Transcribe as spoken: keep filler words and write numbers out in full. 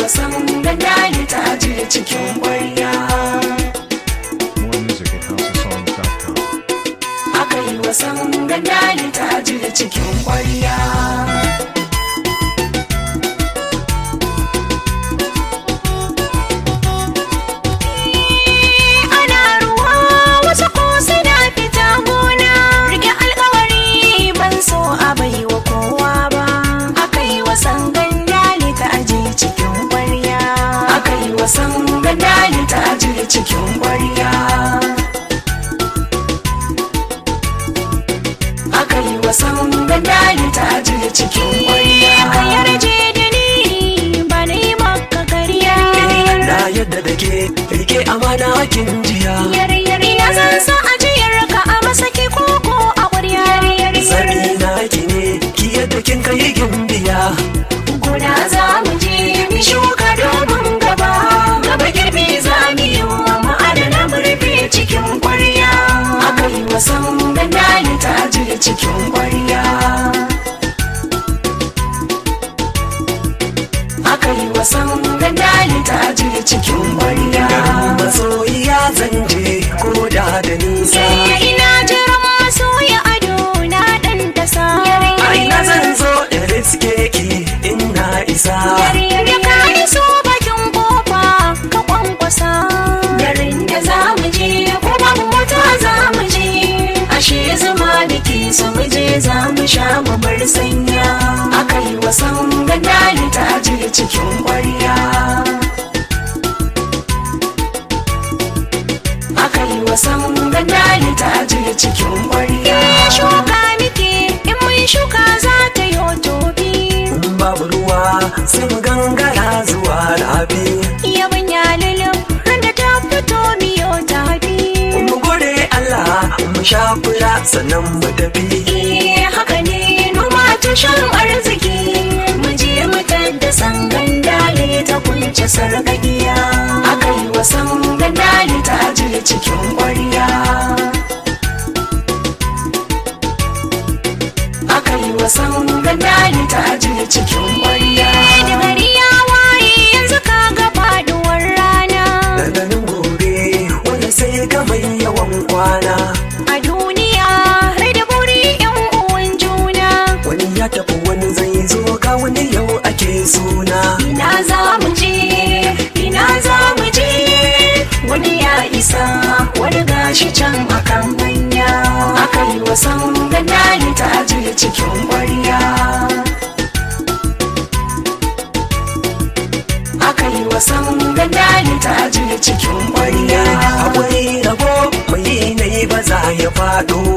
wasan gandali ta ajiye cikin ƙwarya. More music at house of songs dot com. Aka yi wasan gandali ta ajiye cikin ƙwarya. Wasan gandali ta ajiye cikin ƙwarya. Aka yi wasan gandali ta ajiye cikin ƙwarya. Ka yarje da ni ba na yi maka ƙarya. Na yadda da ke rike amana kin jiya. Ina zan sa ajiyar ka a masaki koko a ƙwarya. Zabi na ki ne ki yadda kin kai gimbiya. Gona za mu je mu shuka domin gaba. Gaba girbi za mu yi wa ma'adana murfi cikin ƙwarya. Aka yi wasan gandali ta ajiye cikin ƙwarya. Aka yi wasan gandali ta ajiye cikin ƙwarya. Masoyiya zan je ko da da nisa. Ina jiran masoya ado na ɗan dasa. Aina zan zo in riske ki ina isa. Da ka iso bakin kofa ka kwankwasa. Garin da za mu je ko babu mota za mu je. Ashe zama da ke so mu je za mu sha mu bar sanya. Aka yi wasan gandali ta ajiye cikin ƙwarya. Aka yi wasan gandali ta ajiye cikin ƙwarya. Shuka muke in mun shuka za ta yi tobi. Babu ruwa sai mu gangara zuwa rafi. Yabanya lulub randa ta fito miyo tafi. Mu gode Allah mu sha fura sannan mu tafi. Eh haka ne noma tushen arziki. Mu je mu tadda san gandali ta kunce sarƙaƙiya. Aka yi wasan gandali ta ajiye cikin ƙwarya. Aka yi wasan gandali ta ajiye cikin ƙwarya. Da gari ya waye yanzu ka ga faduwar rana. Dandanin gobe wani sai ka mai yawan kwana. A duniya rai da buri yan uwan juna. Wani ya tafi wani zai zo ga wani yau ake suna. Ina za mu je, ina za mu je. Wani ya isa wani gashi can akan hanya. Aka yi wasan gandali ta ajiye cikin ƙwarya. Aka yi wasan gandali ta ajiye cikin ƙwarya. Akwai rabo mai na yi ba za ya faɗo